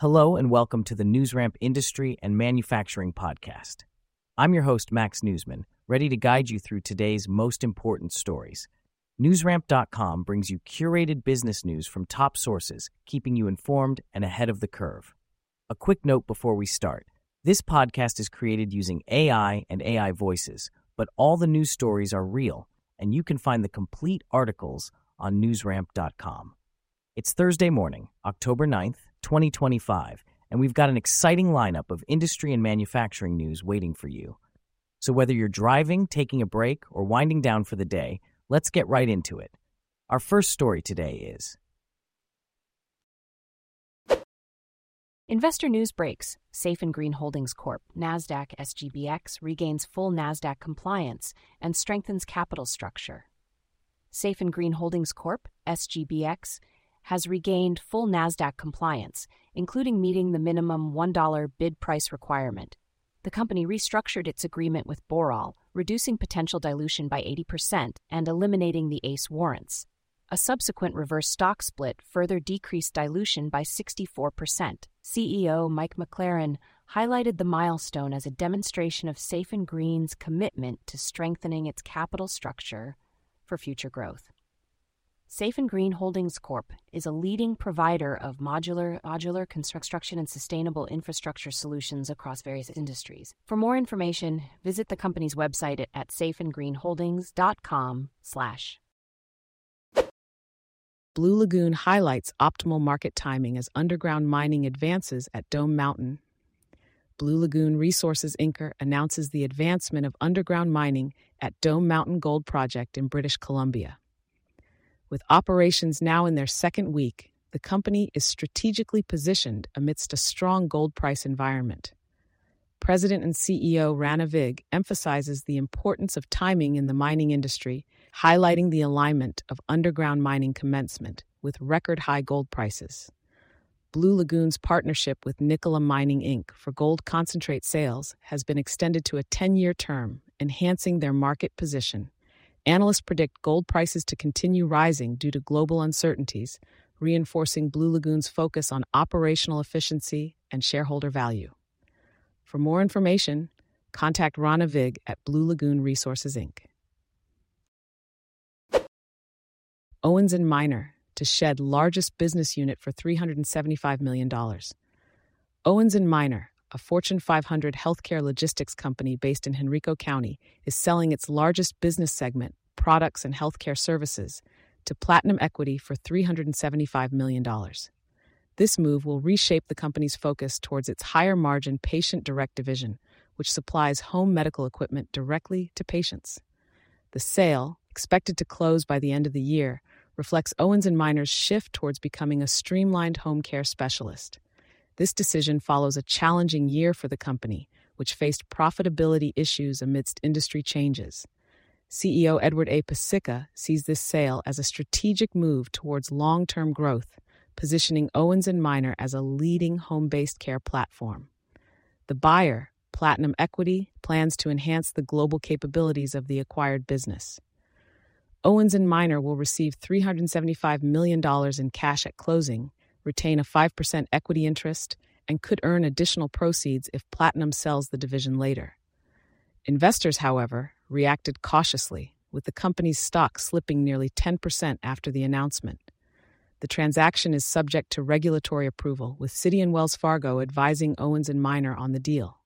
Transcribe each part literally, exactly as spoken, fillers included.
Hello and welcome to the NewsRamp Industry and Manufacturing Podcast. I'm your host, Max Newsman, ready to guide you through today's most important stories. NewsRamp dot com brings you curated business news from top sources, keeping you informed and ahead of the curve. A quick note before we start. This podcast is created using A I and A I voices, but all the news stories are real, and you can find the complete articles on NewsRamp dot com. It's Thursday morning, October ninth, twenty twenty-five, and we've got an exciting lineup of industry and manufacturing news waiting for you. So whether you're driving, taking a break, or winding down for the day, let's get right into it. Our first story today is... Investor news breaks. Safe and Green Holdings Corp, NASDAQ S G B X, regains full NASDAQ compliance and strengthens capital structure. Safe and Green Holdings Corp, S G B X, has regained full NASDAQ compliance, including meeting the minimum one dollar bid price requirement. The company restructured its agreement with Boral, reducing potential dilution by eighty percent and eliminating the A C E warrants. A subsequent reverse stock split further decreased dilution by sixty-four percent. C E O Mike McLaren highlighted the milestone as a demonstration of Safe and Green's commitment to strengthening its capital structure for future growth. Safe and Green Holdings Corp is a leading provider of modular, modular construction and sustainable infrastructure solutions across various industries. For more information, visit the company's website at safe and green holdings dot com slash. Blue Lagoon highlights optimal market timing as underground mining advances at Dome Mountain. Blue Lagoon Resources Incorporated announces the advancement of underground mining at Dome Mountain Gold Project in British Columbia. With operations now in their second week, the company is strategically positioned amidst a strong gold price environment. President and C E O Rana Vig emphasizes the importance of timing in the mining industry, highlighting the alignment of underground mining commencement with record-high gold prices. Blue Lagoon's partnership with Nikola Mining Incorporated for gold concentrate sales has been extended to a ten-year term, enhancing their market position. Analysts predict gold prices to continue rising due to global uncertainties, reinforcing Blue Lagoon's focus on operational efficiency and shareholder value. For more information, contact Rana Vig at Blue Lagoon Resources Incorporated. Owens and Minor to shed largest business unit for three hundred seventy-five million dollars. Owens and Minor, a Fortune five hundred healthcare logistics company based in Henrico County, is selling its largest business segment, products and healthcare services, to Platinum Equity for three hundred seventy-five million dollars. This move will reshape the company's focus towards its higher-margin Patient Direct division, which supplies home medical equipment directly to patients. The sale, expected to close by the end of the year, reflects Owens and Minor's shift towards becoming a streamlined home care specialist. This decision follows a challenging year for the company, which faced profitability issues amidst industry changes. C E O Edward A. Pasica sees this sale as a strategic move towards long-term growth, positioning Owens and Minor as a leading home-based care platform. The buyer, Platinum Equity, plans to enhance the global capabilities of the acquired business. Owens and Minor will receive three hundred seventy-five million dollars in cash at closing, retain a five percent equity interest, and could earn additional proceeds if Platinum sells the division later. Investors, however, reacted cautiously, with the company's stock slipping nearly ten percent after the announcement. The transaction is subject to regulatory approval, with Citi and Wells Fargo advising Owens and Minor on the deal.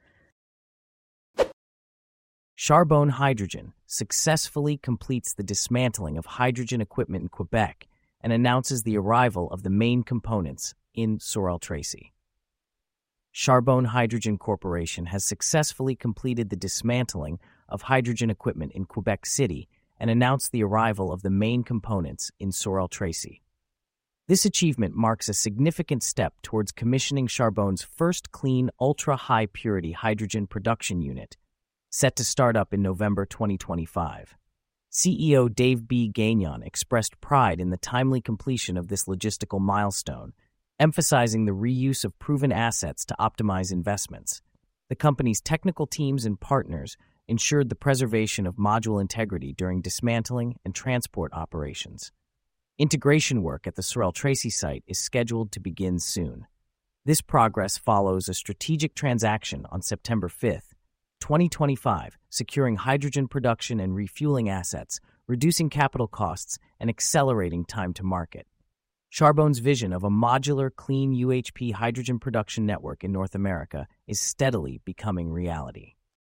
Charbone Hydrogen successfully completes the dismantling of hydrogen equipment in Quebec and announces the arrival of the main components in Sorel-Tracy. Charbone Hydrogen Corporation has successfully completed the dismantling of hydrogen equipment in Quebec City and announced the arrival of the main components in Sorel-Tracy. This achievement marks a significant step towards commissioning Charbone's first clean, ultra-high purity hydrogen production unit, set to start up in November twenty twenty-five. C E O Dave B. Gagnon expressed pride in the timely completion of this logistical milestone, emphasizing the reuse of proven assets to optimize investments. The company's technical teams and partners ensured the preservation of module integrity during dismantling and transport operations. Integration work at the Sorel-Tracy site is scheduled to begin soon. This progress follows a strategic transaction on September fifth, twenty twenty-five, securing hydrogen production and refueling assets, reducing capital costs, and accelerating time to market. Charbone's vision of a modular, clean U H P hydrogen production network in North America is steadily becoming reality.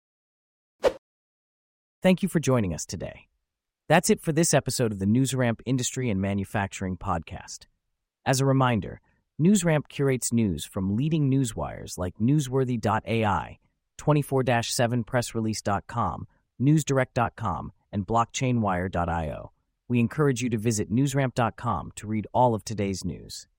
Thank you for joining us today. That's it for this episode of the NewsRamp Industry and Manufacturing Podcast. As a reminder, NewsRamp curates news from leading newswires like newsworthy dot A I, twenty-four seven press release dot com, newsdirect dot com, and blockchain wire dot io. We encourage you to visit newsramp dot com to read all of today's news.